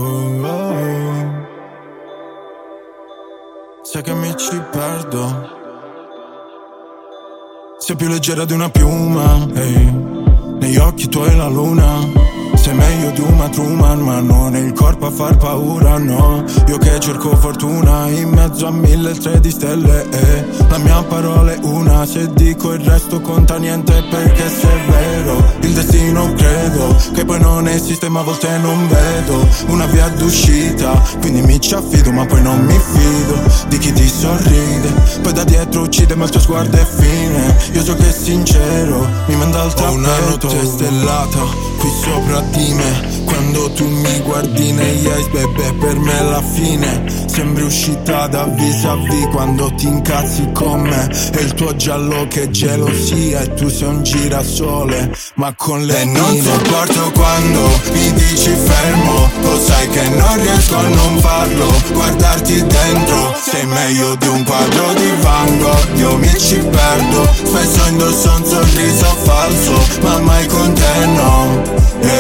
Sai che mi ci perdo. Sei più leggera di una piuma, hey. Negli occhi tuoi la luna. Sei meglio di una Truman, ma non è il corpo a far paura, no. Io che cerco fortuna in mezzo a 1003 di stelle, la mia parola è una, se dico il resto conta niente, perché se è vero il destino credo che poi non esiste, ma a volte non vedo una via d'uscita, quindi mi ci affido, ma poi non mi fido di chi ti sorride, poi da dietro uccide, ma il tuo sguardo è fine. Io so che è sincero, mi manda al tappeto. Ho una notte stellata qui sopra di me, quando tu mi guardi negli eyes, bebè, per me è la fine. Sembri uscita da vis-a-vis quando ti incazzi con me, e il tuo giallo che gelosia, e tu sei un girasole ma con le mine. Non sopporto quando mi dici fermo, lo sai che non riesco a non farlo, guardarti dentro, sei meglio di un quadro di Van Gogh. Io mi ci perdo, spesso indosso un sorriso falso, ma mai con te no.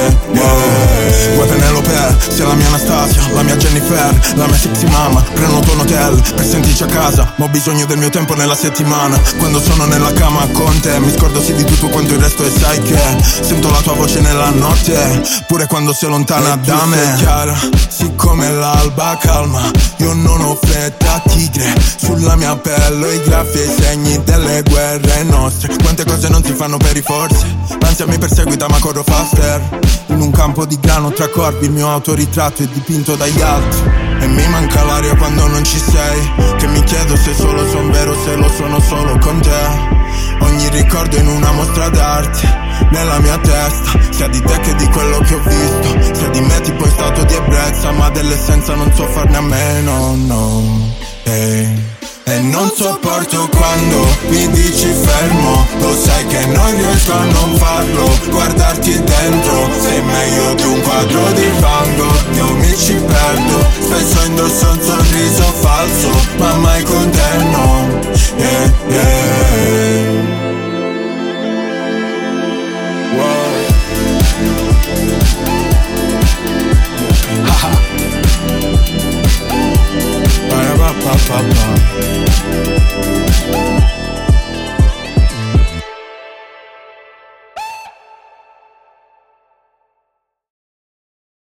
Vuoi Penelope, sei la mia Anastasia, la mia Jennifer, la mia sexy mama. Prenoto un hotel per sentirci a casa, ma ho bisogno del mio tempo nella settimana. Quando sono nella cama con te mi scordo sì di tutto quanto il resto, e sai che sento la tua voce nella notte, pure quando sei lontana da me. Sei chiara, sì come l'alba calma, io non ho fretta, tigre sulla mia pelle, i graffi e i segni delle guerre nostre. Quante cose non si fanno per i forze, l'ansia mi perseguita ma corro faster. In un campo di grano tra corpi il mio autoritratto è dipinto dagli altri, e mi manca l'aria quando non ci sei, che mi chiedo se solo son vero, se lo sono solo con te. Ogni ricordo in una mostra d'arte nella mia testa, sia di te che di quello che ho visto, sia di me tipo in stato di ebbrezza, ma dell'essenza non so farne a meno, no, hey. E non sopporto quando mi dici fermo, lo sai che non riesco a non farlo, guardarti dentro, sei meglio di un quadro di Van Gogh. Io mi ci perdo, spesso indosso un sorriso falso, ma mai con te